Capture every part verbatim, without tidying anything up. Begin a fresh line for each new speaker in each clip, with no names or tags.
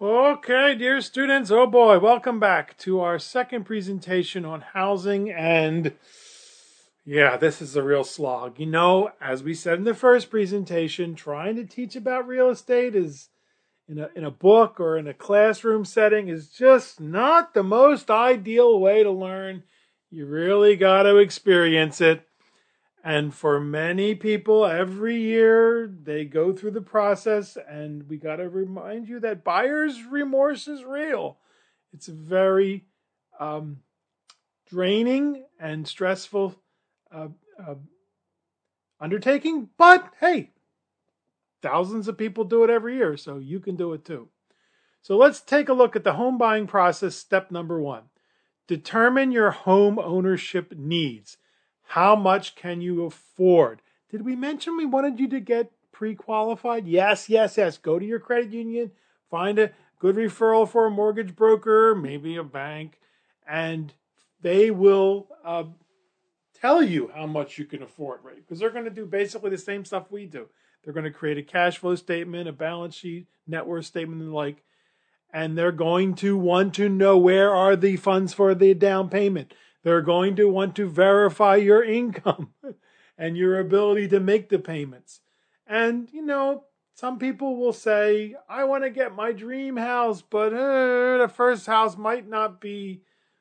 Okay, dear students, oh boy, welcome back to our second presentation on housing. And yeah, this is a real slog. You know, as we said in the first presentation, trying to teach about real estate is in a, in a book or in a classroom setting is just not the most ideal way to learn. You really got to experience it. And for many people, every year they go through the process, and we got to remind you that buyer's remorse is real. It's a very um, draining and stressful uh, uh, undertaking, but hey, thousands of people do it every year, so you can do it too. So let's take a look at the home buying process. Step number one, determine your home ownership needs. How much can you afford? Did we mention we wanted you to get pre-qualified? Yes, yes, yes. Go to your credit union, find a good referral for a mortgage broker, maybe a bank, and they will uh, tell you how much you can afford, right? Because they're going to do basically the same stuff we do. They're going to create a cash flow statement, a balance sheet, net worth statement, and the like. And they're going to want to know where are the funds for the down payment. They're going to want to verify your income and your ability to make the payments. And, you know, some people will say, I want to get my dream house, but uh, the first house might not be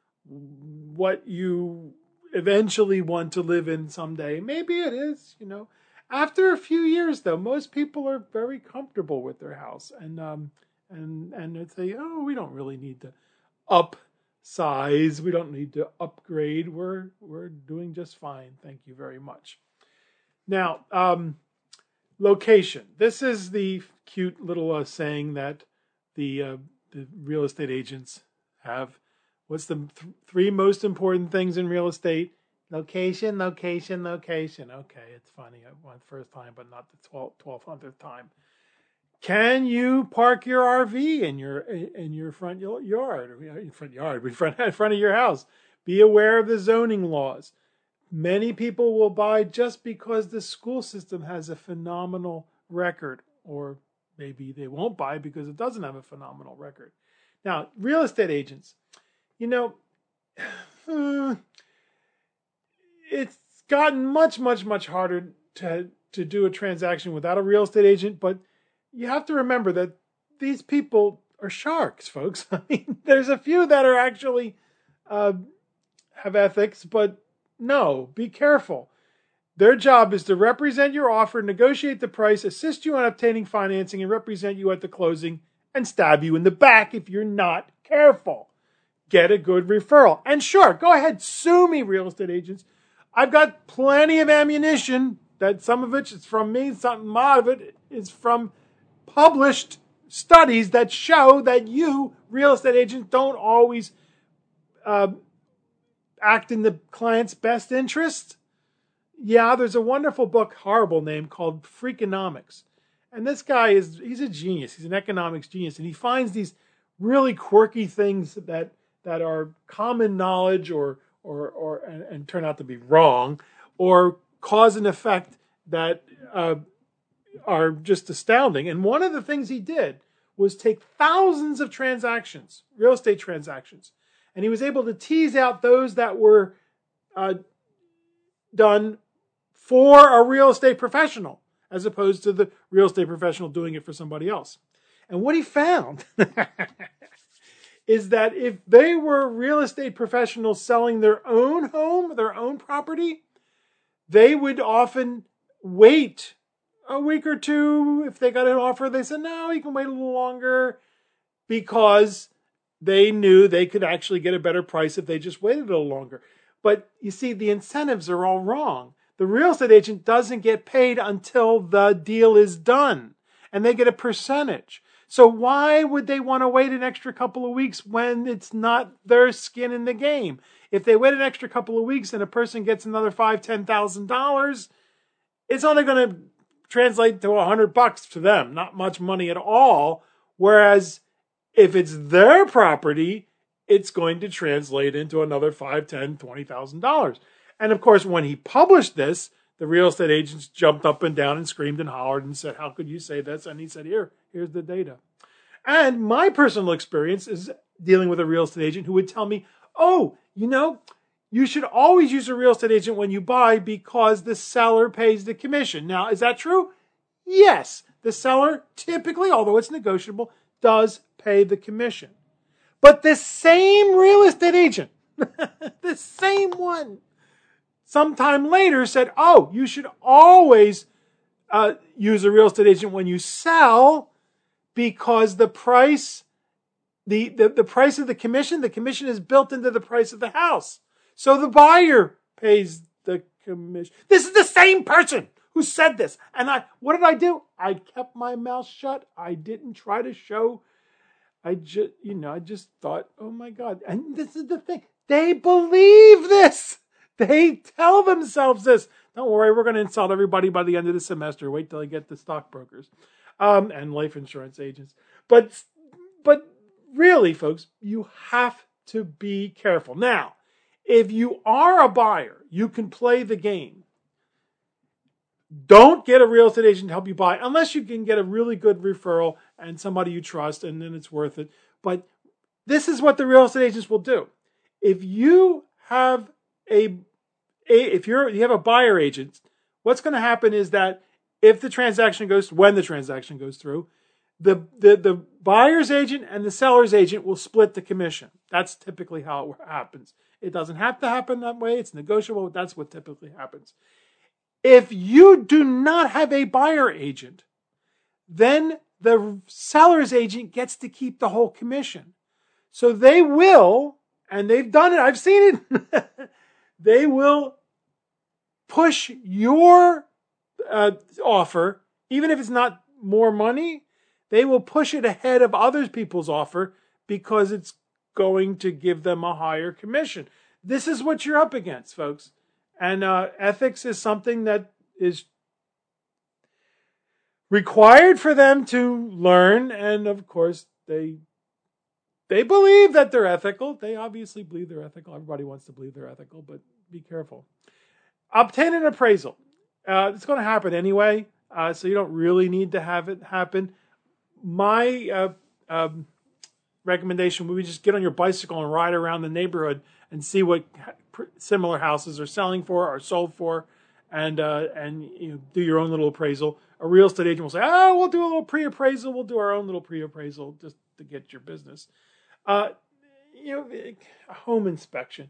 what you eventually want to live in someday. Maybe it is, you know. After a few years, though, most people are very comfortable with their house. And, um, and, and they say, oh, we don't really need to up size. We don't need to upgrade. We're we're doing just fine. Thank you very much. Now, um, location. This is the cute little uh, saying that the uh, the real estate agents have. What's the th- three most important things in real estate? Location, location, location. Okay, it's funny. I went first time, but not the twelve hundredth time. Can you park your R V in your in your front yard, in front yard, in front in front of your house? Be aware of the zoning laws. Many people will buy just because the school system has a phenomenal record, or maybe they won't buy because it doesn't have a phenomenal record. Now, real estate agents, you know, it's gotten much, much, much harder to to do a transaction without a real estate agent, but you have to remember that these people are sharks, folks. I mean, there's a few that are actually uh, have ethics, but no, be careful. Their job is to represent your offer, negotiate the price, assist you on obtaining financing, and represent you at the closing, and stab you in the back if you're not careful. Get a good referral. And sure, go ahead, sue me, real estate agents. I've got plenty of ammunition. That some of it is from me, some a lot of it is from published studies that show that you, real estate agents, don't always uh, act in the client's best interest. Yeah, there's a wonderful book, horrible name, called Freakonomics. And this guy is, he's a genius. He's an economics genius. And he finds these really quirky things that that are common knowledge or, or, or and, and turn out to be wrong, or cause and effect that uh, are just astounding. And one of the things he did was take thousands of transactions, real estate transactions, and he was able to tease out those that were uh, done for a real estate professional, as opposed to the real estate professional doing it for somebody else. And what he found is that if they were real estate professionals selling their own home, their own property, they would often wait a week or two. If they got an offer, they said, no, you can wait a little longer, because they knew they could actually get a better price if they just waited a little longer. But you see, the incentives are all wrong. The real estate agent doesn't get paid until the deal is done, and they get a percentage. So why would they want to wait an extra couple of weeks when it's not their skin in the game? If they wait an extra couple of weeks and a person gets another five, ten thousand dollars, it's only going to translate to a hundred bucks to them, not much money at all. Whereas if it's their property, it's going to translate into another five, ten, twenty thousand dollars. And of course, when he published this, the real estate agents jumped up and down and screamed and hollered and said, "How could you say this?" And he said, "Here, here's the data." And my personal experience is dealing with a real estate agent who would tell me, oh, you know, you should always use a real estate agent when you buy because the seller pays the commission. Now, is that true? Yes. The seller typically, although it's negotiable, does pay the commission. But the same real estate agent, the same one, sometime later said, oh, you should always uh, use a real estate agent when you sell because the price, the, the, the price of the commission, the commission is built into the price of the house. So the buyer pays the commission. This is the same person who said this. And I, what did I do? I kept my mouth shut. I didn't try to show. I just, you know, I just thought, oh my God. And this is the thing. They believe this. They tell themselves this. Don't worry, we're going to insult everybody by the end of the semester. Wait till I get the stockbrokers um, and life insurance agents. But, but really, folks, you have to be careful. Now, if you are a buyer, you can play the game. Don't get a real estate agent to help you buy unless you can get a really good referral and somebody you trust, and then it's worth it. But this is what the real estate agents will do. If you have a, a if you're you have a buyer agent, what's going to happen is that if the transaction goes when the transaction goes through, the the the buyer's agent and the seller's agent will split the commission. That's typically how it happens. It doesn't have to happen that way. It's negotiable. That's what typically happens. If you do not have a buyer agent, then the seller's agent gets to keep the whole commission. So they will, and they've done it, I've seen it, they will push your uh, offer, even if it's not more money, they will push it ahead of other people's offer because it's going to give them a higher commission. This is what you're up against, folks. And uh, ethics is something that is required for them to learn. And of course, they they believe that they're ethical. They obviously believe they're ethical. Everybody wants to believe they're ethical, but be careful. Obtain an appraisal. Uh, it's going to happen anyway, uh, so you don't really need to have it happen. My uh, um, recommendation would be just get on your bicycle and ride around the neighborhood and see what similar houses are selling for, are sold for, and uh, and you know, do your own little appraisal. A real estate agent will say, "Oh, we'll do a little pre-appraisal. We'll do our own little pre-appraisal just to get your business." Uh, you know, a home inspection.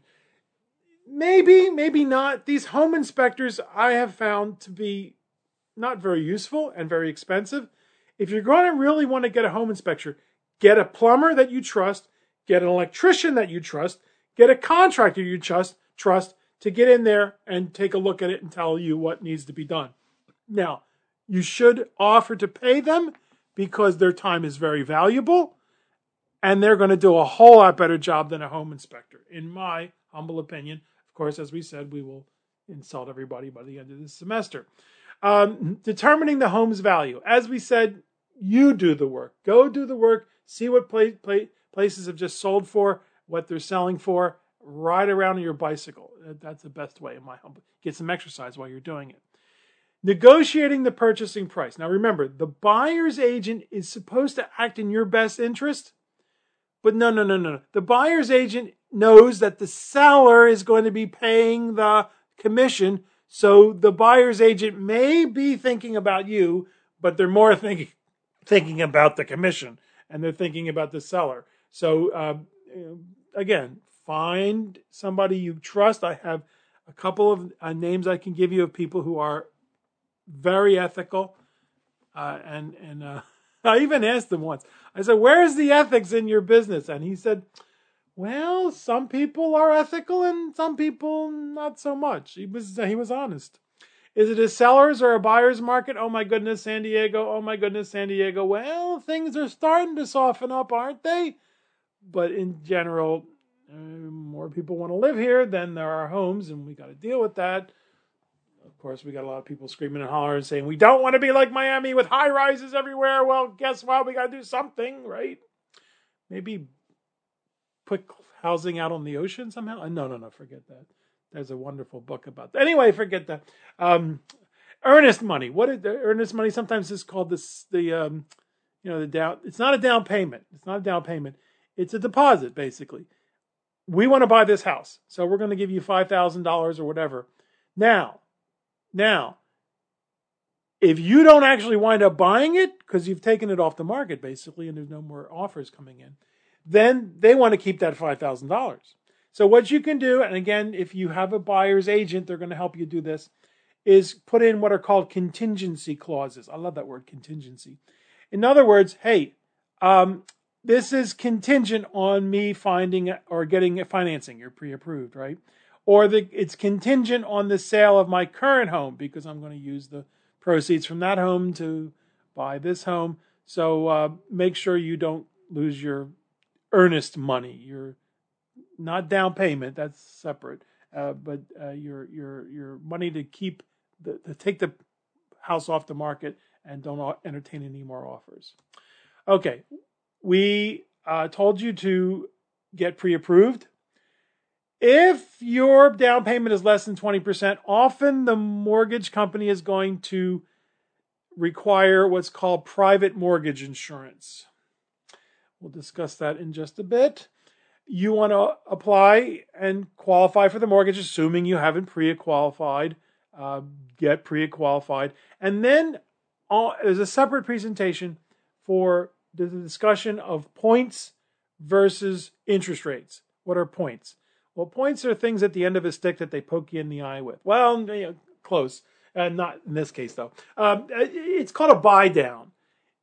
Maybe, maybe not. These home inspectors I have found to be not very useful and very expensive. If you're going to really want to get a home inspector, get a plumber that you trust, get an electrician that you trust, get a contractor you trust, trust to get in there and take a look at it and tell you what needs to be done. Now, you should offer to pay them because their time is very valuable and they're going to do a whole lot better job than a home inspector, in my humble opinion. Of course, as we said, we will insult everybody by the end of this semester. Um, determining the home's value. As we said, you do the work. Go do the work. See what play, play, places have just sold for, what they're selling for. Ride around on your bicycle. That's the best way, in my humble. Get some exercise while you're doing it. Negotiating the purchasing price. Now remember, the buyer's agent is supposed to act in your best interest. But no, no, no, no. The buyer's agent knows that the seller is going to be paying the commission. So the buyer's agent may be thinking about you, but they're more thinking thinking about the commission, and they're thinking about the seller. So uh, again, find somebody you trust. I have a couple of uh, names I can give you of people who are very ethical, uh, and and uh, I even asked him once. I said, "Where's the ethics in your business?" And he said, "Well, some people are ethical and some people not so much." He was he was honest. Is it a seller's or a buyer's market? Oh my goodness, San Diego. Oh my goodness, San Diego. Well, things are starting to soften up, aren't they? But in general, uh, more people want to live here than there are homes, and we got to deal with that. Of course, we got a lot of people screaming and hollering saying, we don't want to be like Miami with high rises everywhere. Well, guess what? We got to do something, right? Maybe put housing out on the ocean somehow? No, no, no, forget that. There's a wonderful book about that. Anyway, forget that. Um, earnest money. What is earnest money? Sometimes it's called this, the, um, you know, the down, it's not a down payment. It's not a down payment. It's a deposit, basically. We want to buy this house, so we're going to give you five thousand dollars or whatever. Now, now, if you don't actually wind up buying it, because you've taken it off the market, basically, and there's no more offers coming in, then they want to keep that five thousand dollars. So what you can do, and again, if you have a buyer's agent, they're going to help you do this, is put in what are called contingency clauses. I love that word, contingency. In other words, hey, um, this is contingent on me finding or getting financing. You're pre-approved, right? Or the, it's contingent on the sale of my current home because I'm going to use the proceeds from that home to buy this home. So uh, make sure you don't lose your earnest money. Your not down payment, that's separate, uh, but uh, your your your money to keep the to take the house off the market and don't entertain any more offers. Okay, we uh, told you to get pre-approved. If your down payment is less than twenty percent, often the mortgage company is going to require what's called private mortgage insurance. We'll discuss that in just a bit. You want to apply and qualify for the mortgage, assuming you haven't pre-qualified. Uh, get pre-qualified. And then uh, there's a separate presentation for the discussion of points versus interest rates. What are points? Well, points are things at the end of a stick that they poke you in the eye with. Well, you know, close. Uh, not in this case, though. Um, it's called a buy down.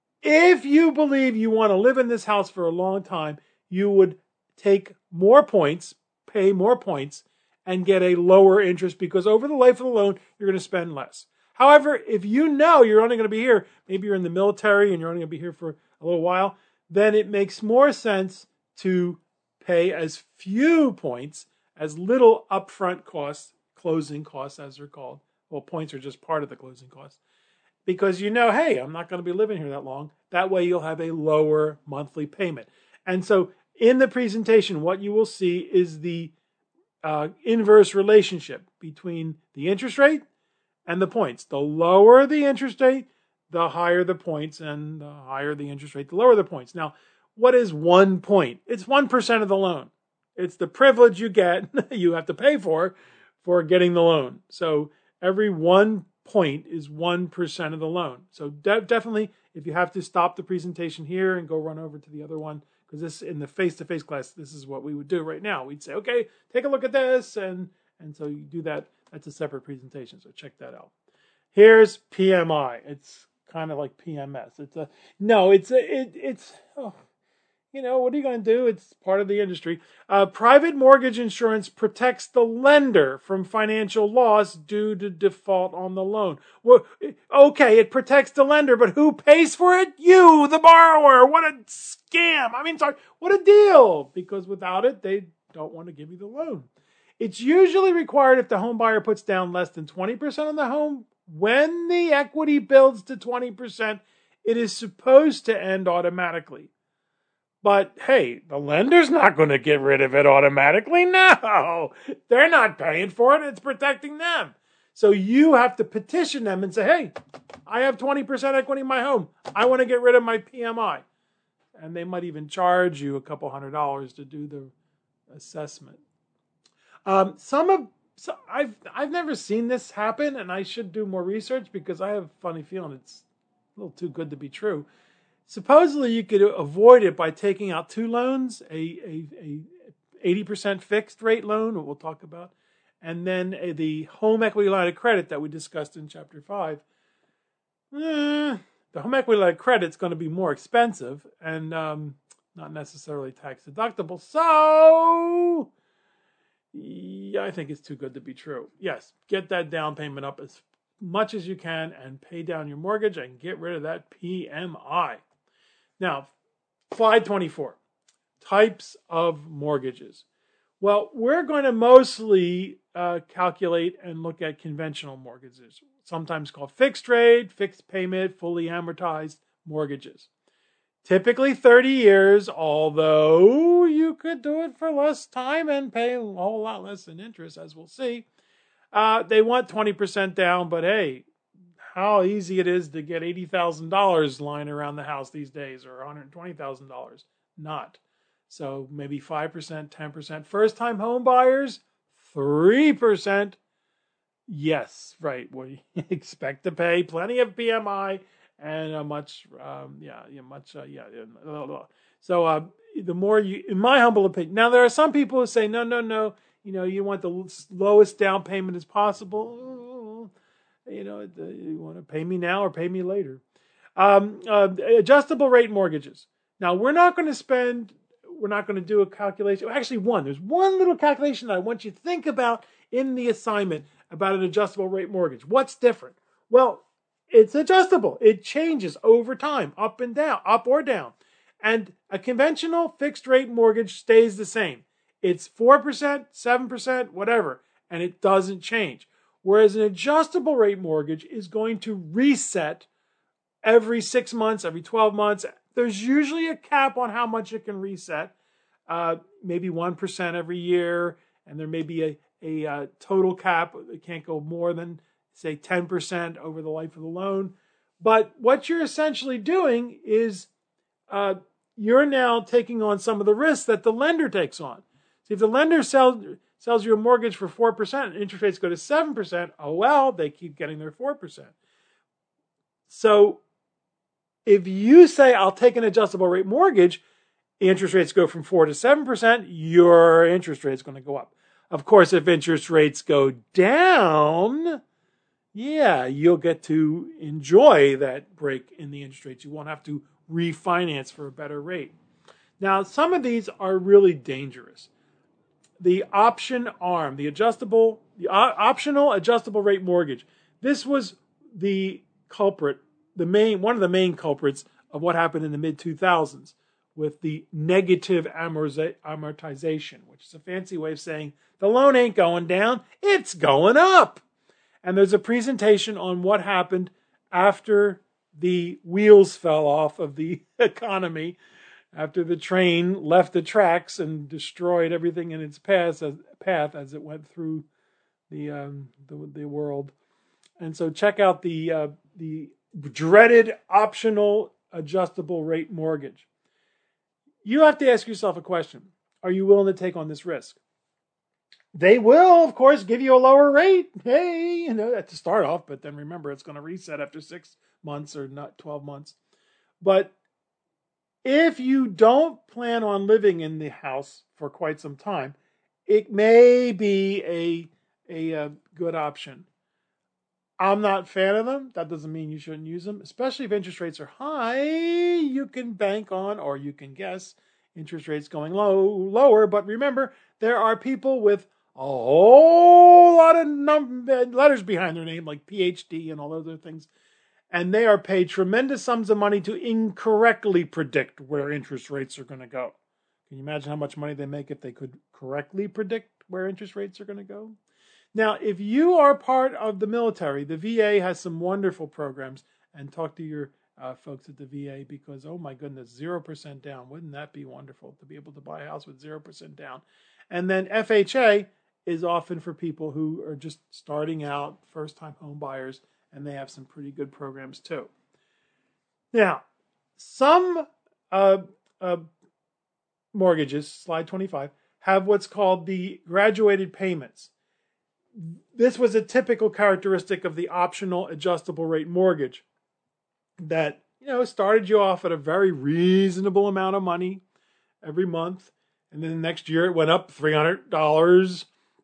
If you believe you want to live in this house for a long time, you would take more points, pay more points, and get a lower interest because over the life of the loan, you're going to spend less. However, if you know you're only going to be here, maybe you're in the military and you're only going to be here for a little while, then it makes more sense to pay as few points, as little upfront costs, closing costs as they're called. Well, points are just part of the closing costs. Because you know, hey, I'm not going to be living here that long. That way you'll have a lower monthly payment. And so in the presentation, what you will see is the uh, inverse relationship between the interest rate and the points. The lower the interest rate, the higher the points, and the higher the interest rate, the lower the points. Now, what is one point? It's one percent of the loan. It's the privilege you get, you have to pay for, for getting the loan. So every one point is one percent of the loan. So de- definitely, if you have to stop the presentation here and go run over to the other one, because this in the face-to-face class, this is what we would do right now. We'd say, okay, take a look at this. And, and so you do that. That's a separate presentation. So check that out. Here's P M I. It's kind of like P M S. It's a, no, it's a, it, it's, oh, you know, what are you going to do? It's part of the industry. Uh, private mortgage insurance protects the lender from financial loss due to default on the loan. Well, okay, it protects the lender, but who pays for it? You, the borrower. What a scam. I mean, sorry, what a deal. Because without it, they don't want to give you the loan. It's usually required if the home buyer puts down less than twenty percent on the home. When the equity builds to twenty percent, it is supposed to end automatically. But hey, the lender's not going to get rid of it automatically. No, they're not paying for it. It's protecting them. So you have to petition them and say, hey, I have twenty percent equity in my home. I want to get rid of my P M I. And they might even charge you a couple hundred dollars to do the assessment. Um, some of so I've I've never seen this happen, and I should do more research because I have a funny feeling it's a little too good to be true. Supposedly, you could avoid it by taking out two loans, a, a, a eighty percent fixed rate loan, what we'll talk about, and then a, the home equity line of credit that we discussed in chapter five. Eh, the home equity line of credit is going to be more expensive and um, not necessarily tax deductible. So, yeah, I think it's too good to be true. Yes, get that down payment up as much as you can and pay down your mortgage and get rid of that P M I. Now, slide twenty-four, types of mortgages. Well, we're going to mostly uh, calculate and look at conventional mortgages, sometimes called fixed rate, fixed payment, fully amortized mortgages. Typically thirty years, although you could do it for less time and pay a whole lot less in interest, as we'll see. Uh, they want twenty percent down, but hey, how easy it is to get eighty thousand dollars lying around the house these days, or one hundred twenty thousand dollars. Not. So maybe five percent, ten percent. First-time home buyers, three percent. Yes, right. We expect to pay plenty of P M I and a much, um, yeah, yeah, much, uh, yeah. Blah, blah. So uh, the more you, in my humble opinion, now there are some people who say, no, no, no, you know, you want the lowest down payment as possible. You know, you want to pay me now or pay me later. Um, uh, adjustable rate mortgages. Now, we're not going to spend, we're not going to do a calculation. Actually, one, there's one little calculation that I want you to think about in the assignment about an adjustable rate mortgage. What's different? Well, it's adjustable. It changes over time, up and down, up or down. And a conventional fixed rate mortgage stays the same. It's four percent, seven percent, whatever, and it doesn't change. Whereas an adjustable rate mortgage is going to reset every six months, every twelve months. There's usually a cap on how much it can reset, uh, maybe one percent every year, and there may be a, a uh, total cap. It can't go more than, say, ten percent over the life of the loan. But what you're essentially doing is uh, you're now taking on some of the risks that the lender takes on. See, if the lender sells, sells you a mortgage for four percent and interest rates go to seven percent, oh well, they keep getting their four percent. So if you say, I'll take an adjustable rate mortgage, interest rates go from four to seven percent, your interest rate is going to go up. Of course, if interest rates go down, yeah, you'll get to enjoy that break in the interest rates. You won't have to refinance for a better rate. Now, some of these are really dangerous. The option arm, the adjustable, the optional adjustable rate mortgage. This was the culprit, the main, one of the main culprits of what happened in the mid two thousands with the negative amortization, which is a fancy way of saying the loan ain't going down, it's going up. And there's a presentation on what happened after the wheels fell off of the economy, after the train left the tracks and destroyed everything in its path as, path as it went through the, um, the the world. And so check out the uh, the dreaded optional adjustable rate mortgage. You have to ask yourself a question. Are you willing to take on this risk? They will, of course, give you a lower rate. Hey, you know, to start off, but then remember, it's going to reset after six months or not twelve months. But if you don't plan on living in the house for quite some time, it may be a, a, a good option. I'm not a fan of them. That doesn't mean you shouldn't use them, especially if interest rates are high. You can bank on, or you can guess, interest rates going low, lower. But remember, there are people with a whole lot of num- letters behind their name, like P H D and all those other things. And they are paid tremendous sums of money to incorrectly predict where interest rates are going to go. Can you imagine how much money they make if they could correctly predict where interest rates are going to go? Now, if you are part of the military, the V A has some wonderful programs, and talk to your uh, folks at the V A because, oh my goodness, zero percent down. Wouldn't that be wonderful to be able to buy a house with zero percent down? And then F H A is often for people who are just starting out, first-time home buyers, and they have some pretty good programs too. Now, some uh, uh, mortgages, slide twenty-five, have what's called the graduated payments. This was a typical characteristic of the optional adjustable rate mortgage that, you know, started you off at a very reasonable amount of money every month. And then the next year it went up three hundred dollars.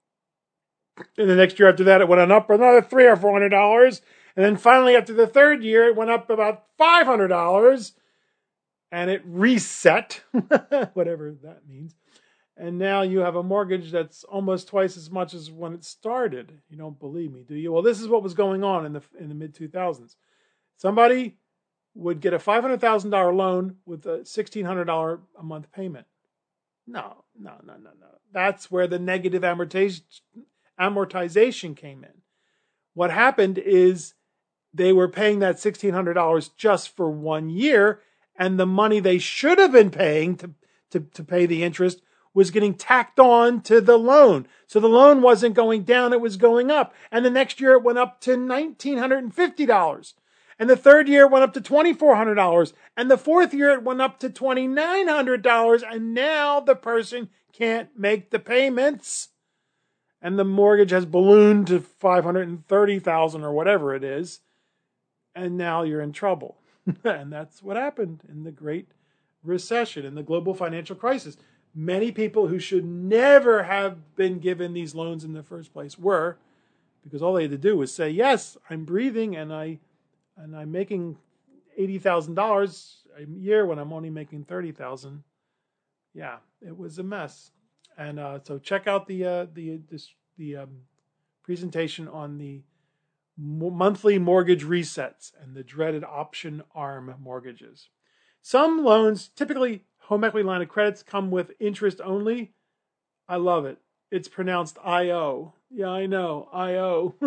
And the next year after that, it went up another three hundred dollars or four hundred dollars. And then finally, after the third year, it went up about five hundred dollars. And it reset, whatever that means. And now you have a mortgage that's almost twice as much as when it started. You don't believe me, do you? Well, this is what was going on in the in the mid two thousands. Somebody would get a five hundred thousand dollars loan with a sixteen hundred dollars a month payment. No, no, no, no, no. That's where the negative amortization amortization came in. What happened is they were paying that sixteen hundred dollars just for one year, and the money they should have been paying to, to, to pay the interest was getting tacked on to the loan. So the loan wasn't going down, it was going up. And the next year it went up to one thousand nine hundred fifty dollars. And the third year it went up to two thousand four hundred dollars. And the fourth year it went up to two thousand nine hundred dollars. And now the person can't make the payments. And the mortgage has ballooned to five hundred thirty thousand dollars or whatever it is. And now you're in trouble. And that's what happened in the Great Recession, in the global financial crisis. Many people who should never have been given these loans in the first place were, because all they had to do was say, yes, I'm breathing and, I, and I'm making eighty thousand dollars a year when I'm only making thirty thousand dollars. Yeah, it was a mess. And uh, so check out the uh, the this, the um, presentation on the monthly mortgage resets and the dreaded option arm mortgages. Some loans, typically home equity line of credits, come with interest only. I love it. It's pronounced I O. Yeah, I know, I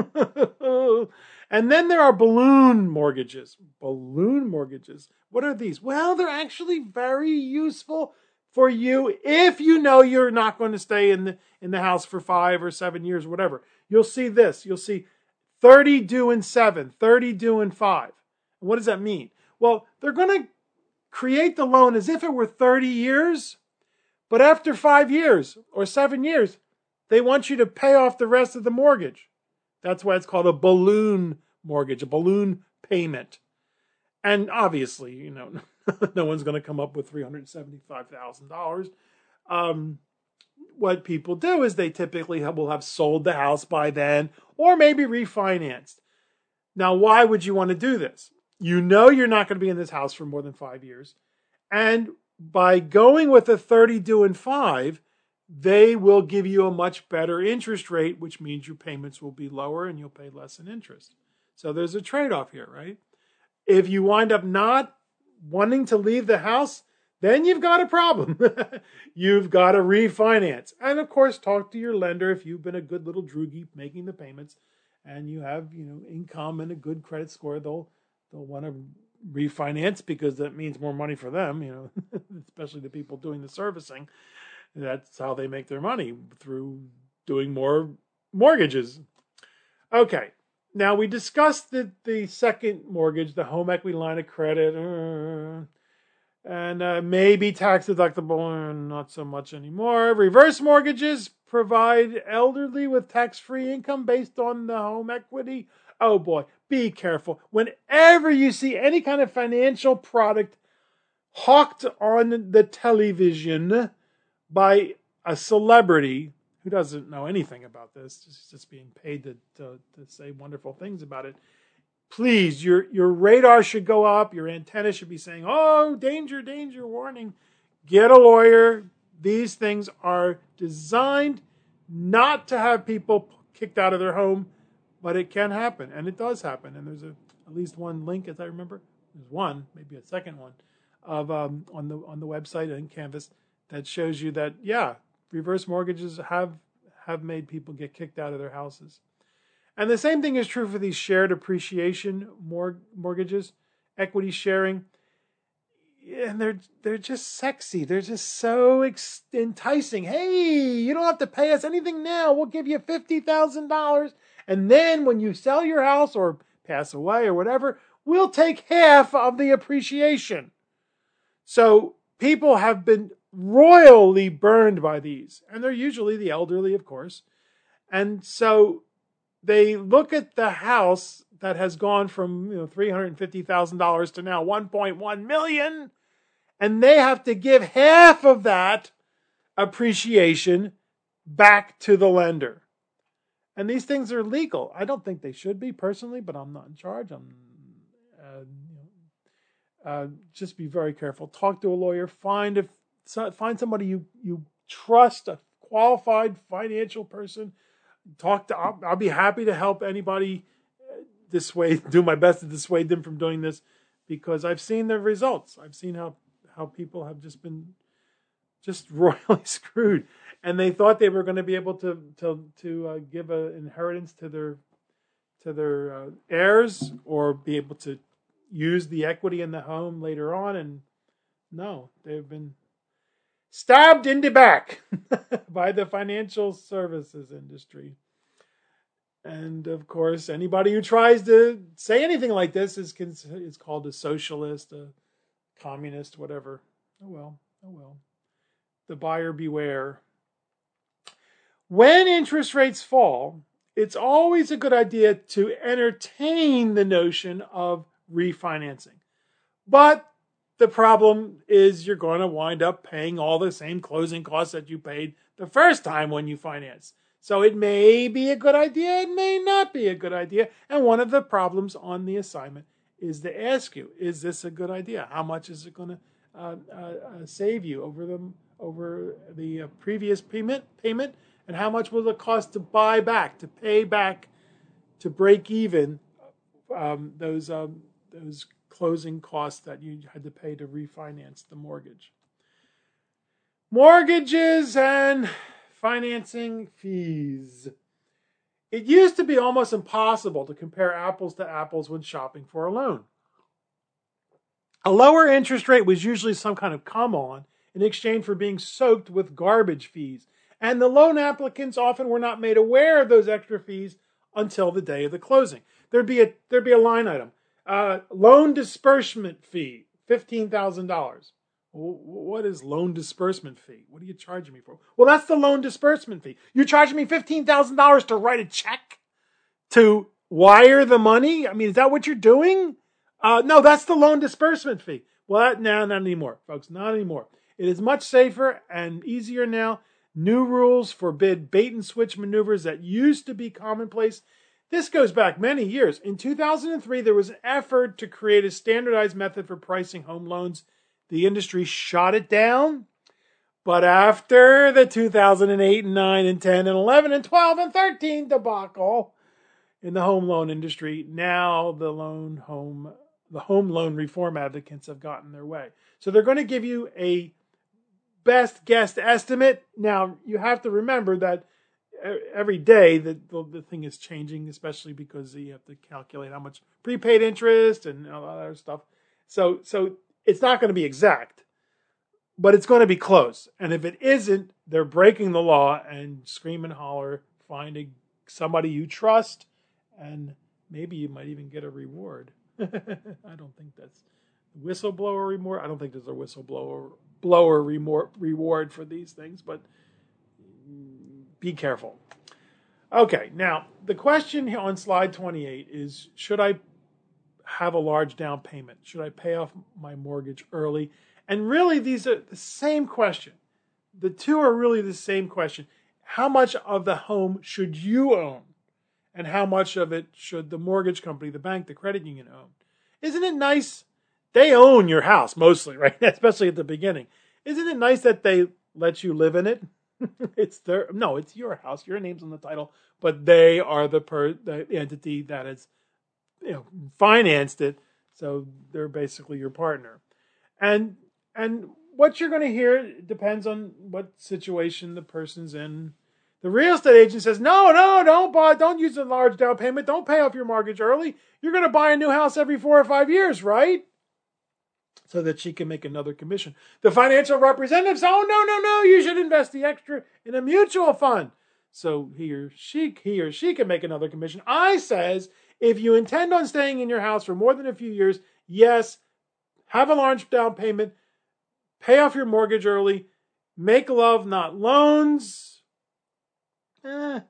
O. And then there are balloon mortgages. Balloon mortgages. What are these? Well, they're actually very useful for you if you know you're not going to stay in the in the house for five or seven years, whatever. You'll see this. You'll see thirty due in seven, thirty due in five. What does that mean? Well, they're going to create the loan as if it were thirty years, but after five years or seven years, they want you to pay off the rest of the mortgage. That's why it's called a balloon mortgage, a balloon payment. And obviously, you know, no one's going to come up with three hundred seventy-five thousand dollars. Um, what people do is they typically have, will have sold the house by then, or maybe refinanced. Now, why would you want to do this? You know you're not going to be in this house for more than five years. And by going with a thirty due in five, they will give you a much better interest rate, which means your payments will be lower and you'll pay less in interest. So there's a trade-off here, right? If you wind up not wanting to leave the house, then you've got a problem. You've got to refinance. And of course, talk to your lender if you've been a good little droogie making the payments and you have, you know, income and a good credit score. They'll they'll want to refinance because that means more money for them, you know, especially the people doing the servicing. That's how they make their money, through doing more mortgages. Okay. Now, we discussed the, the second mortgage, the home equity line of credit, uh, and uh, maybe tax deductible, uh, not so much anymore. Reverse mortgages provide elderly with tax-free income based on the home equity. Oh boy, be careful. Whenever you see any kind of financial product hawked on the television by a celebrity who doesn't know anything about this, just, just being paid to, to, to say wonderful things about it, please, your, your radar should go up. Your antenna should be saying, oh, danger, danger, warning. Get a lawyer. These things are designed not to have people kicked out of their home, but it can happen, and it does happen. And there's a, at least one link, as I remember. There's one, maybe a second one, of um, on the on the website in Canvas that shows you that, yeah, reverse mortgages have have made people get kicked out of their houses. And the same thing is true for these shared appreciation mor- mortgages, equity sharing. And they're they're just sexy. They're just so ex- enticing. Hey, you don't have to pay us anything now. We'll give you fifty thousand dollars. And then when you sell your house or pass away or whatever, we'll take half of the appreciation. So people have been royally burned by these. And they're usually the elderly, of course. And so they look at the house that has gone from, you know, three hundred fifty thousand dollars to now one point one million dollars, and they have to give half of that appreciation back to the lender. And these things are legal. I don't think they should be, personally, but I'm not in charge. I'm uh, you know, uh, just be very careful. Talk to a lawyer. Find a find somebody you you trust, a qualified financial person. Talk to. I'll, I'll be happy to help anybody dissuade. Do my best to dissuade them from doing this, because I've seen the results. I've seen how how people have just been just royally screwed, and they thought they were going to be able to to to uh, give an inheritance to their to their uh, heirs, or be able to use the equity in the home later on, and no, they've been stabbed in the back by the financial services industry. And of course, anybody who tries to say anything like this is is called a socialist, a communist, whatever. Oh well, oh well. The buyer beware. When interest rates fall, it's always a good idea to entertain the notion of refinancing. But the problem is you're going to wind up paying all the same closing costs that you paid the first time when you finance. So it may be a good idea, it may not be a good idea. And one of the problems on the assignment is to ask you, is this a good idea? How much is it going to uh, uh, uh, save you over the, over the uh, previous payment, payment? And how much will it cost to buy back, to pay back, to break even um, those um, those closing costs that you had to pay to refinance the mortgage? Mortgages and financing fees. It used to be almost impossible to compare apples to apples when shopping for a loan. A lower interest rate was usually some kind of come-on in exchange for being soaked with garbage fees. And the loan applicants often were not made aware of those extra fees until the day of the closing. There'd be a there'd be a line item, uh, loan disbursement fee, fifteen thousand dollars. What is loan disbursement fee? What are you charging me for? Well, that's the loan disbursement fee. You're charging me fifteen thousand dollars to write a check, to wire the money. I mean, is that what you're doing? Uh, no, that's the loan disbursement fee. Well, that, no, not anymore, folks. Not anymore. It is much safer and easier now. New rules forbid bait and switch maneuvers that used to be commonplace. This goes back many years. In two thousand three, there was an effort to create a standardized method for pricing home loans. The industry shot it down. But after the two thousand eight and nine and ten and eleven and twelve and thirteen debacle in the home loan industry, now the loan home the home loan reform advocates have gotten their way. So they're going to give you a best guess estimate. Now, you have to remember that every day the, the, the thing is changing, especially because you have to calculate how much prepaid interest and all that other stuff. So, so it's not going to be exact, but it's going to be close. And if it isn't, they're breaking the law, and scream and holler, find a, somebody you trust, and maybe you might even get a reward. I don't think that's whistleblower reward. I don't think there's a whistleblower blower reward for these things, but be careful. Okay, now the question here on slide twenty-eight is, should I have a large down payment? Should I pay off my mortgage early? And really, these are the same question. The two are really the same question. How much of the home should you own? And how much of it should the mortgage company, the bank, the credit union own? Isn't it nice? They own your house mostly, right? Especially at the beginning. Isn't it nice that they let you live in it? It's their, no, it's your house. Your name's on the title, but they are the per, the entity that has, you know, financed it. So they're basically your partner. And and what you're going to hear depends on what situation the person's in. The real estate agent says, no, no, don't buy, don't use a large down payment. Don't pay off your mortgage early. You're going to buy a new house every four or five years, right? So that she can make another commission. The financial representative says, oh, no, no, no, you should invest the extra in a mutual fund. So he or she, he or she can make another commission. I says, if you intend on staying in your house for more than a few years, yes, have a large down payment, pay off your mortgage early, make love, not loans. Eh.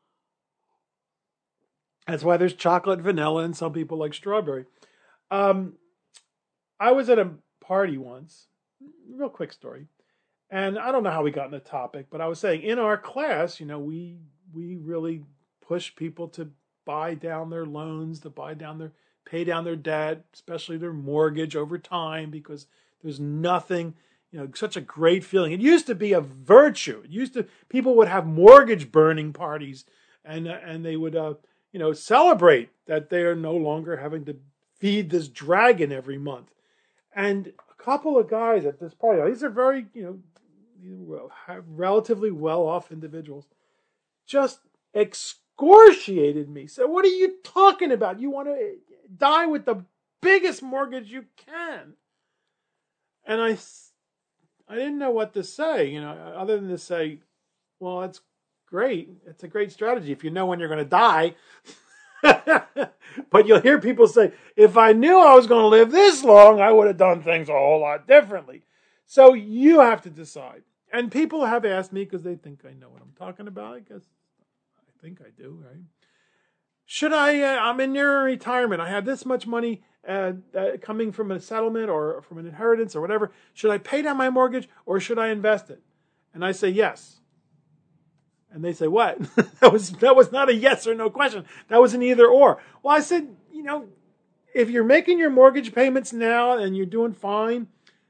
That's why there's chocolate, vanilla, and some people like strawberry. Um, I was at a party once, real quick story, and I don't know how we got in the topic, but I was saying in our class, you know, we we really push people to buy down their loans, to buy down their, pay down their debt, especially their mortgage over time, because there's nothing, you know, such a great feeling. It used to be a virtue. It used to, people would have mortgage burning parties, and and they would, uh, you know, celebrate that they are no longer having to feed this dragon every month. And a couple of guys at this party, these are very, you know, relatively well-off individuals, just excoriated me. Said, what are you talking about? You want to die with the biggest mortgage you can. And I, I didn't know what to say, you know, other than to say, well, that's great. It's a great strategy if you know when you're going to die. But you'll hear people say, if I knew I was going to live this long, I would have done things a whole lot differently. So you have to decide. And people have asked me because they think I know what I'm talking about. I guess I think I do, right? Should I, uh, I'm in near retirement. I have this much money uh, uh, coming from a settlement or from an inheritance or whatever. Should I pay down my mortgage or should I invest it? And I say yes. And they say, what? that was that was not a yes or no question. That was an either or. Well, I said, you know, if you're making your mortgage payments now and you're doing fine,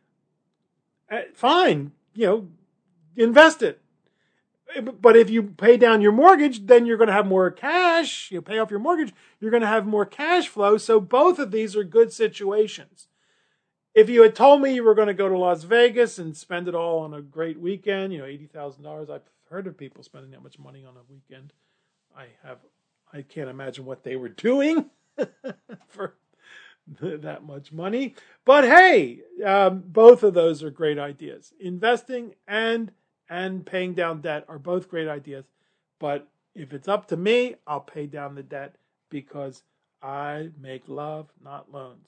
uh, fine, you know, invest it. But if you pay down your mortgage, then you're going to have more cash. You pay off your mortgage, you're going to have more cash flow. So both of these are good situations. If you had told me you were going to go to Las Vegas and spend it all on a great weekend, you know, eighty thousand dollars, I've heard of people spending that much money on a weekend. I have, I can't imagine what they were doing for that much money. But hey, um, both of those are great ideas. Investing and and paying down debt are both great ideas. But if it's up to me, I'll pay down the debt because I make love, not loans.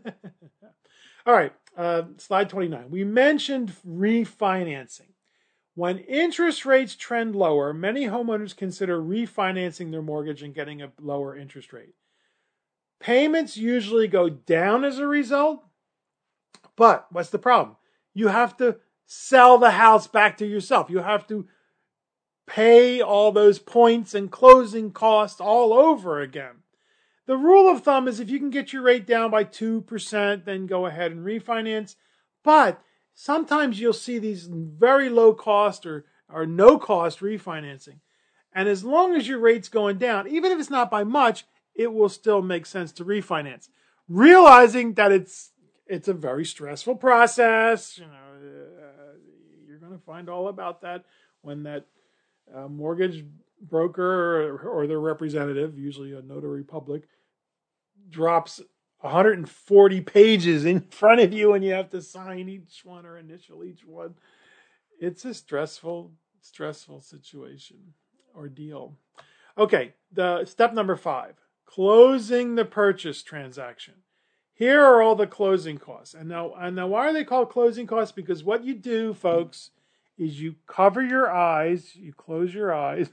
All right, uh, slide twenty-nine. We mentioned refinancing. When interest rates trend lower, many homeowners consider refinancing their mortgage and getting a lower interest rate. Payments usually go down as a result, but what's the problem? You have to sell the house back to yourself. You have to pay all those points and closing costs all over again. The rule of thumb is if you can get your rate down by two percent, then go ahead and refinance. But sometimes you'll see these very low cost or, or no cost refinancing. And as long as your rate's going down, even if it's not by much, it will still make sense to refinance. Realizing that it's it's a very stressful process. You know, uh, you're going to find all about that when that uh, mortgage broker or, or their representative, usually a notary public, drops one hundred forty pages in front of you and you have to sign each one or initial each one. It's a stressful, stressful situation or deal. Okay, the step number five, closing the purchase transaction. Here are all the closing costs. And now, and now why are they called closing costs? Because what you do, folks, is you cover your eyes, you close your eyes,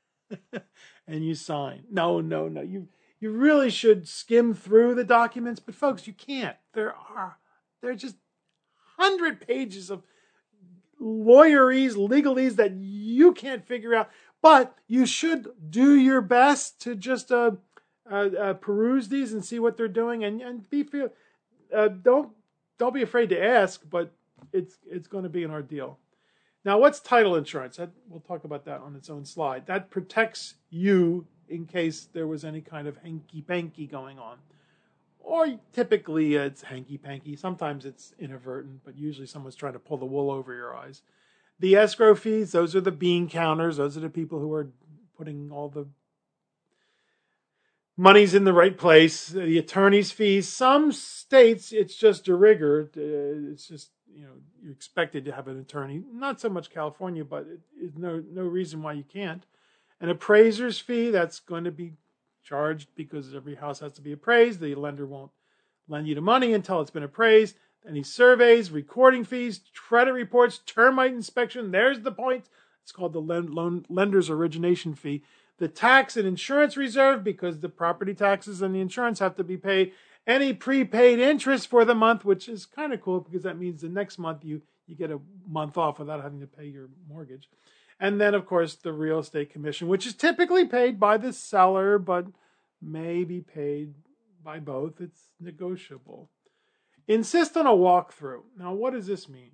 and you sign. No, no, no. You you really should skim through the documents, but folks, you can't. There are there are just one hundred pages of lawyerese, legalese that you can't figure out. But you should do your best to just uh, uh, uh, peruse these and see what they're doing, and and be uh, don't don't be afraid to ask. But it's it's going to be an ordeal. Now, what's title insurance? That, we'll talk about that on its own slide. That protects you in case there was any kind of hanky-panky going on. Or typically it's hanky-panky. Sometimes it's inadvertent, but usually someone's trying to pull the wool over your eyes. The escrow fees, those are the bean counters. Those are the people who are putting all the money's in the right place. The attorney's fees. Some states, it's just de rigueur. It's just, you know, you're expected to have an attorney. Not so much California, but there's no, no reason why you can't. An appraiser's fee, that's going to be charged because every house has to be appraised. The lender won't lend you the money until it's been appraised. Any surveys, recording fees, credit reports, termite inspection. There's the point. It's called the loan lender's origination fee. The tax and insurance reserve, because the property taxes and the insurance have to be paid. Any prepaid interest for the month, which is kind of cool because that means the next month you, you get a month off without having to pay your mortgage. And then, of course, the real estate commission, which is typically paid by the seller, but may be paid by both. It's negotiable. Insist on a walkthrough. Now, what does this mean?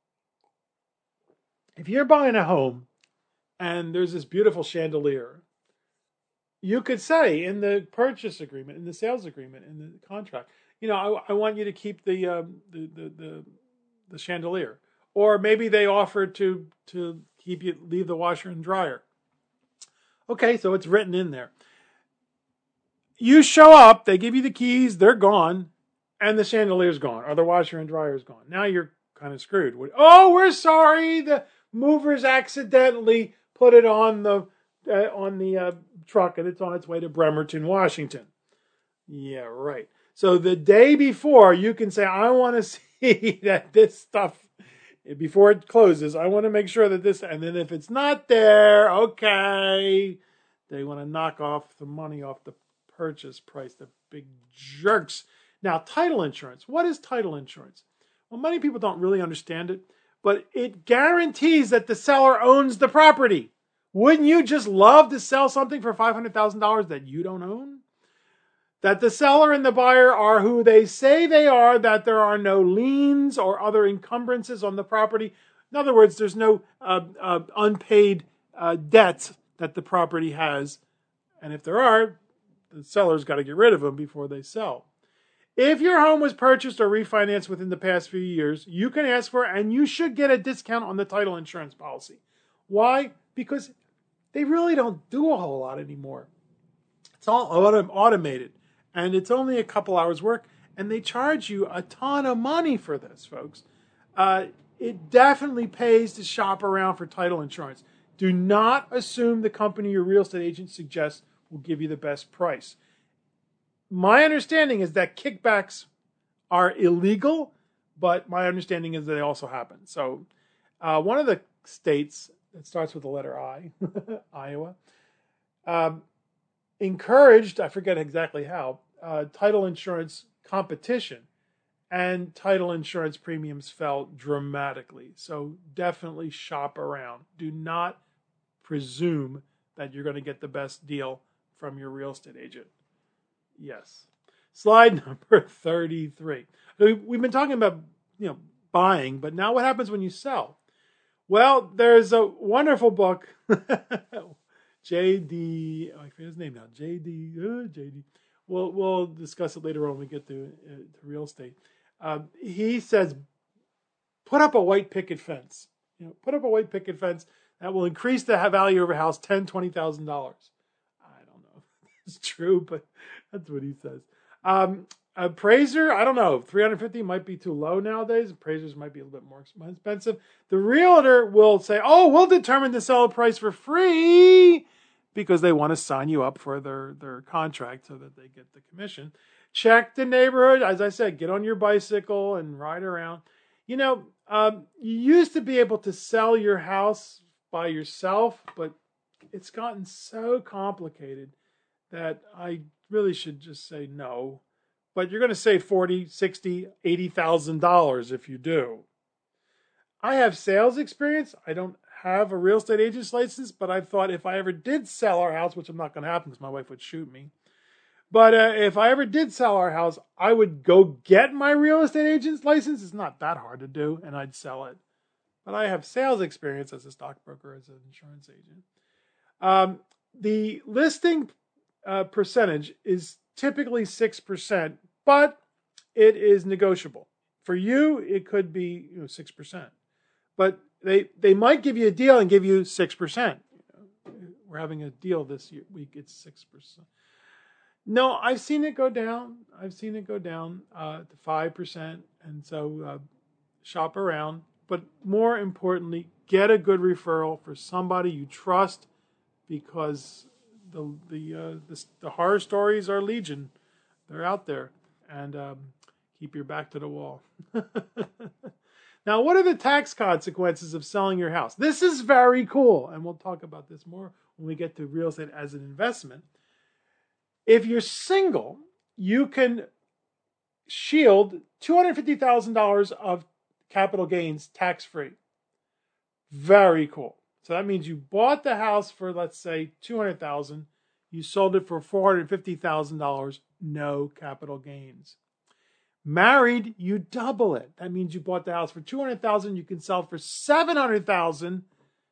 If you're buying a home and there's this beautiful chandelier, you could say in the purchase agreement, in the sales agreement, in the contract, you know, I, I want you to keep the, um, the, the the the chandelier, or maybe they offer to to keep you leave the washer and dryer. Okay, so it's written in there. You show up, they give you the keys, they're gone, and the chandelier's gone, or the washer and dryer's gone. Now you're kind of screwed. Oh, we're sorry, the movers accidentally put it on the uh, on the uh, truck and it's on its way to Bremerton, Washington. Yeah, right. So the day before, you can say, I want to see that this stuff, before it closes, I want to make sure that this, and then if it's not there, okay, they want to knock off the money off the purchase price, the big jerks. Now, title insurance. What is title insurance? Well, many people don't really understand it, but it guarantees that the seller owns the property. Wouldn't you just love to sell something for five hundred thousand dollars that you don't own? That the seller and the buyer are who they say they are, that there are no liens or other encumbrances on the property. In other words, there's no uh, uh, unpaid uh, debts that the property has. And if there are, the seller's got to get rid of them before they sell. If your home was purchased or refinanced within the past few years, you can ask for it, and you should get a discount on the title insurance policy. Why? Because they really don't do a whole lot anymore. It's all autom- automated, and it's only a couple hours work, and they charge you a ton of money for this, folks. Uh, it definitely pays to shop around for title insurance. Do not assume the company your real estate agent suggests will give you the best price. My understanding is that kickbacks are illegal, but my understanding is that they also happen. So uh, one of the states that starts with the letter I, Iowa, um, encouraged, I forget exactly how, uh, title insurance competition, and title insurance premiums fell dramatically. So definitely shop around. Do not presume that you're going to get the best deal from your real estate agent. Yes. Slide number thirty-three. We've been talking about, you know, buying, but now what happens when you sell? Well, there's a wonderful book, J D, I forget his name now, J D, uh, J D. We'll, we'll discuss it later on when we get to, uh, to real estate. Uh, he says, put up a white picket fence. You know, put up a white picket fence that will increase the value of your house ten thousand dollars, twenty thousand dollars. I don't know if it's true, but that's what he says. Um, appraiser, I don't know, three hundred fifty might be too low nowadays. Appraisers might be a little bit more expensive. The realtor will say, oh, we'll determine the seller price for free, because they want to sign you up for their, their contract so that they get the commission. Check the neighborhood. As I said, get on your bicycle and ride around. You know, um, you used to be able to sell your house by yourself, but it's gotten so complicated that I really should just say no. But you're going to save forty, sixty, eighty thousand dollars if you do. I have sales experience. I don't have a real estate agent's license, but I thought if I ever did sell our house, which I'm not going to happen because my wife would shoot me. But uh, if I ever did sell our house, I would go get my real estate agent's license. It's not that hard to do, and I'd sell it. But I have sales experience as a stockbroker, as an insurance agent. Um, the listing uh, percentage is typically six percent, but it is negotiable. For you, it could be you know, six percent. But they they might give you a deal and give you six percent. We're having a deal this year, week, it's six percent. No, I've seen it go down. I've seen it go down uh, to five percent. And so uh, shop around. But more importantly, get a good referral for somebody you trust, because the the uh, the, the horror stories are legion. They're out there. And um, keep your back to the wall. Now, what are the tax consequences of selling your house? This is very cool. And we'll talk about this more when we get to real estate as an investment. If you're single, you can shield two hundred fifty thousand dollars of capital gains tax-free. Very cool. So that means you bought the house for, let's say, two hundred thousand dollars. You sold it for four hundred fifty thousand dollars. No capital gains. Married, you double it. That means you bought the house for two hundred thousand dollars. You can sell it for seven hundred thousand dollars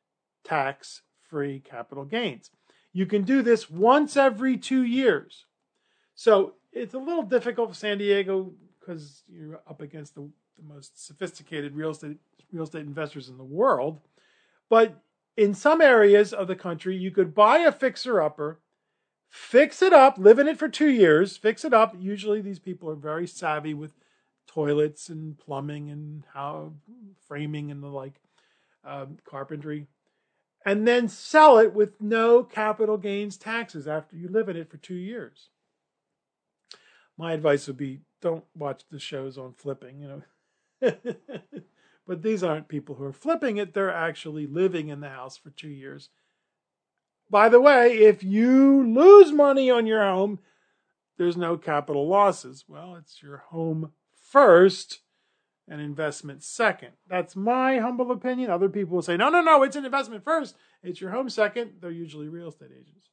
tax-free capital gains. You can do this once every two years. So it's a little difficult for San Diego because you're up against the, the most sophisticated real estate real estate investors in the world. But in some areas of the country, you could buy a fixer-upper, fix it up, live in it for two years, fix it up. Usually these people are very savvy with toilets and plumbing and how framing and the like, um, carpentry, and then sell it with no capital gains taxes after you live in it for two years. My advice would be don't watch the shows on flipping, you know. But these aren't people who are flipping it. They're actually living in the house for two years. By the way, if you lose money on your home, there's no capital losses. Well, it's your home first and investment second. That's my humble opinion. Other people will say, no, no, no, it's an investment first. It's your home second. They're usually real estate agents.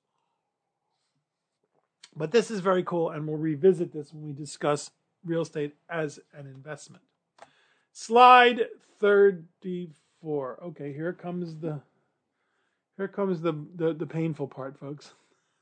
But this is very cool, and we'll revisit this when we discuss real estate as an investment. Slide thirty-four. Okay, here comes the here comes the, the, the painful part, folks.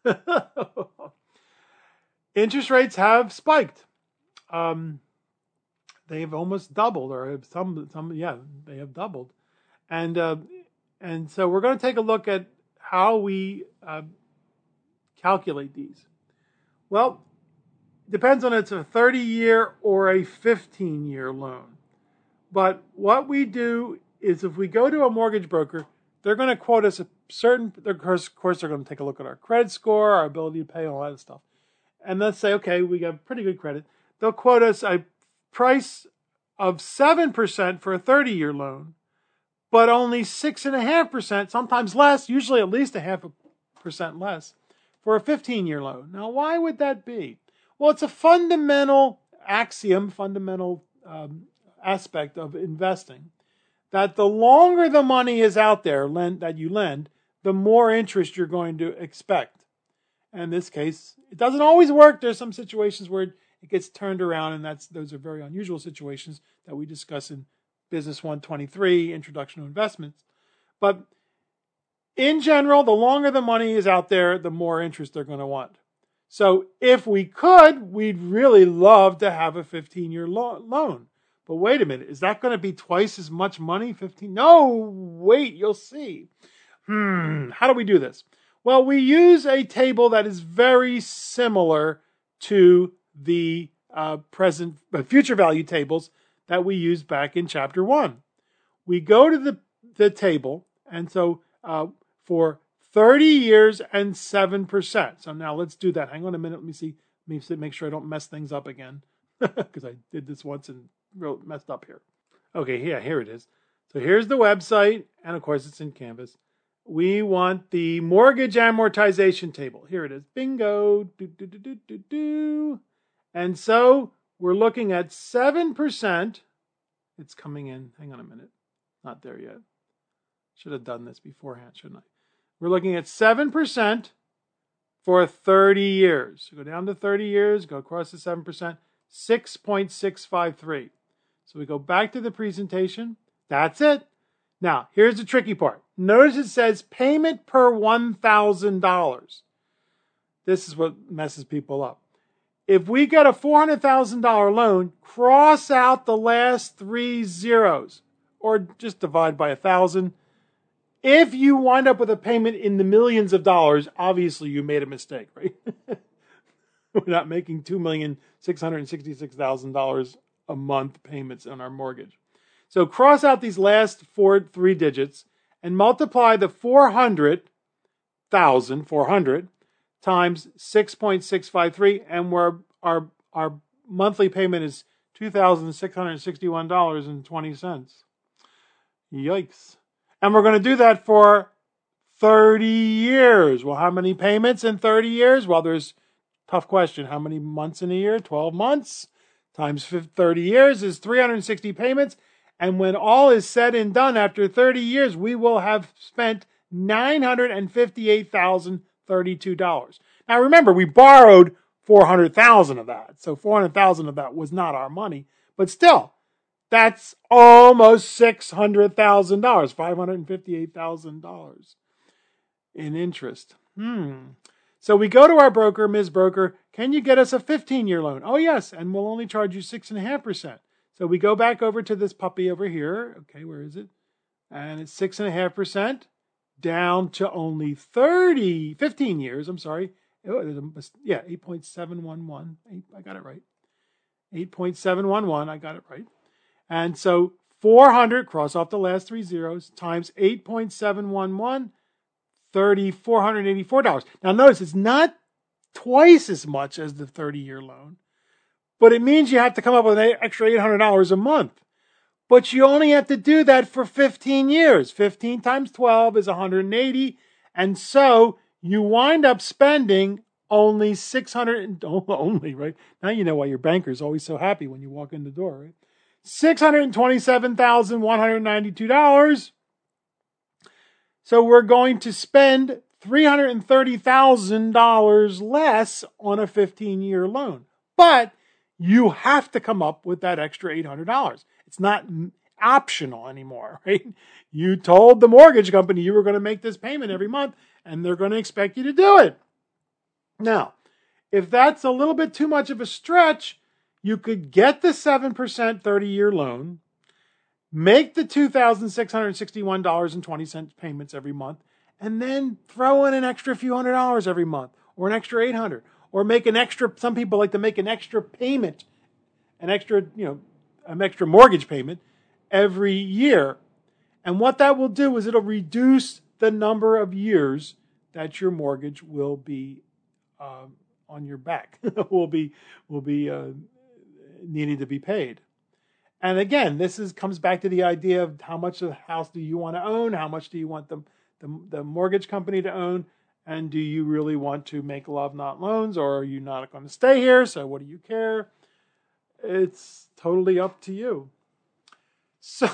Interest rates have spiked. Um, they've almost doubled, or some some yeah, they have doubled, and uh, and so we're going to take a look at how we uh, calculate these. Well, depends on if it's a thirty-year or a fifteen-year loan. But what we do is if we go to a mortgage broker, they're going to quote us a certain, of course, of course they're going to take a look at our credit score, our ability to pay, all that stuff. And let's say, okay, we got pretty good credit. They'll quote us a price of seven percent for a thirty-year loan, but only six point five percent, sometimes less, usually at least a half a percent less, for a fifteen-year loan. Now, why would that be? Well, it's a fundamental axiom, fundamental um, aspect of investing, that the longer the money is out there lend, that you lend, the more interest you're going to expect. And in this case, it doesn't always work. There's some situations where it gets turned around, and that's those are very unusual situations that we discuss in Business one twenty-three, Introduction to Investments. But in general, the longer the money is out there, the more interest they're going to want. So if we could, we'd really love to have a fifteen-year lo- loan. But wait a minute, is that going to be twice as much money? fifteen? No, wait, you'll see. Hmm, how do we do this? Well, we use a table that is very similar to the uh, present, uh, future value tables that we used back in chapter one. We go to the, the table, and so uh, for thirty years and seven percent. So now let's do that. Hang on a minute. Let me see. Let me make sure I don't mess things up again, because I did this once and real messed up here. Okay, yeah, here it is. So here's the website, and of course it's in Canvas. We want the mortgage amortization table. Here it is. Bingo. Do, do, do, do, do, do. And so we're looking at seven percent. It's coming in. Hang on a minute. Not there yet. Should have done this beforehand, shouldn't I? We're looking at seven percent for thirty years. So go down to thirty years, go across to seven percent, six point six five three. So we go back to the presentation. That's it. Now, here's the tricky part. Notice it says payment per one thousand dollars. This is what messes people up. If we get a four hundred thousand dollars loan, cross out the last three zeros, or just divide by one thousand. If you wind up with a payment in the millions of dollars, obviously you made a mistake, right? We're not making two million six hundred sixty-six thousand dollars a month payments on our mortgage. So cross out these last four three digits and multiply the four hundred thousand, four hundred, times six point six five three, and we're, our, our monthly payment is two thousand six hundred sixty-one dollars and twenty cents. Yikes. And we're going to do that for thirty years. Well, how many payments in thirty years? Well, there's tough question. How many months in a year? twelve months times thirty years is three hundred sixty payments. And when all is said and done, after thirty years, we will have spent nine hundred fifty-eight thousand thirty-two dollars. Now remember, we borrowed four hundred thousand dollars of that. So four hundred thousand dollars of that was not our money. But still, that's almost six hundred thousand dollars, five hundred fifty-eight thousand dollars in interest. Hmm. So we go to our broker, Miz Broker, can you get us a fifteen-year loan? Oh, yes, and we'll only charge you six point five percent. So we go back over to this puppy over here. Okay, where is it? And it's six point five percent down to only thirty, fifteen years. I'm sorry. Oh, yeah, eight point seven one one. I got it right. eight point seven one one, I got it right. And so four hundred, cross off the last three zeros, times eight point seven one one, three thousand four hundred eighty-four dollars. Now notice it's not twice as much as the thirty-year loan, but it means you have to come up with an extra eight hundred dollars a month. But you only have to do that for fifteen years. fifteen times twelve is one hundred eighty. And so you wind up spending only six hundred, only, right? Now you know why your banker is always so happy when you walk in the door, right? six hundred twenty-seven thousand one hundred ninety-two dollars. So we're going to spend three hundred thirty thousand dollars less on a fifteen-year loan. But you have to come up with that extra eight hundred dollars. It's not optional anymore, right? You told the mortgage company you were going to make this payment every month, and they're going to expect you to do it. Now, if that's a little bit too much of a stretch, you could get the seven percent thirty-year loan, make the two thousand six hundred sixty-one dollars and twenty cents payments every month, and then throw in an extra few hundred dollars every month, or an extra eight hundred dollars, or make an extra, some people like to make an extra payment, an extra, you know, an extra mortgage payment every year. And what that will do is it'll reduce the number of years that your mortgage will be uh, on your back, will be will be uh, needing to be paid. And again, this is comes back to the idea of how much of the house do you want to own, how much do you want the, the, the mortgage company to own, and do you really want to make love, not loans, or are you not going to stay here, so what do you care? It's totally up to you. So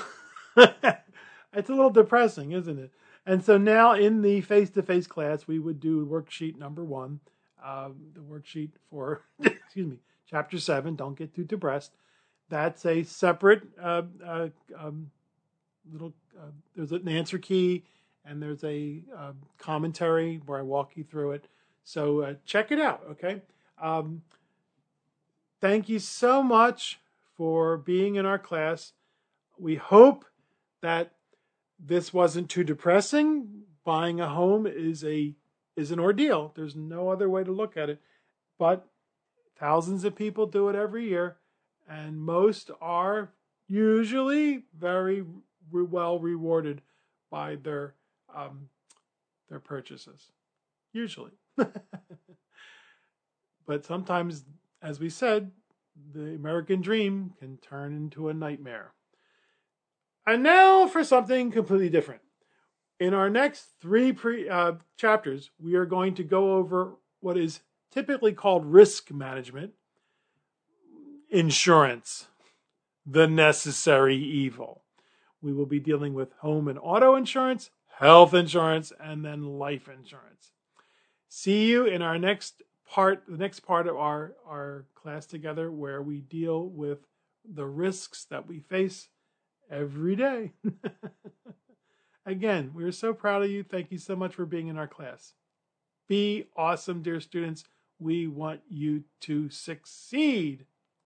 it's a little depressing, isn't it? And so now in the face-to-face class, we would do worksheet number one, uh, the worksheet for, excuse me, chapter seven, don't get too depressed. That's a separate uh, uh, um, little, uh, there's an answer key and there's a uh, commentary where I walk you through it. So uh, check it out, okay? Um, thank you so much for being in our class. We hope that this wasn't too depressing. Buying a home is a is an ordeal. There's no other way to look at it. But thousands of people do it every year, and most are usually very re- well rewarded by their um, their purchases. Usually. But sometimes, as we said, the American dream can turn into a nightmare. And now for something completely different. In our next three pre, uh, chapters, we are going to go over what is typically called risk management, insurance, the necessary evil. We will be dealing with home and auto insurance, health insurance, and then life insurance. See you in our next part, the next part of our, our class together, where we deal with the risks that we face every day. Again, we're so proud of you. Thank you so much for being in our class. Be awesome, dear students. We want you to succeed.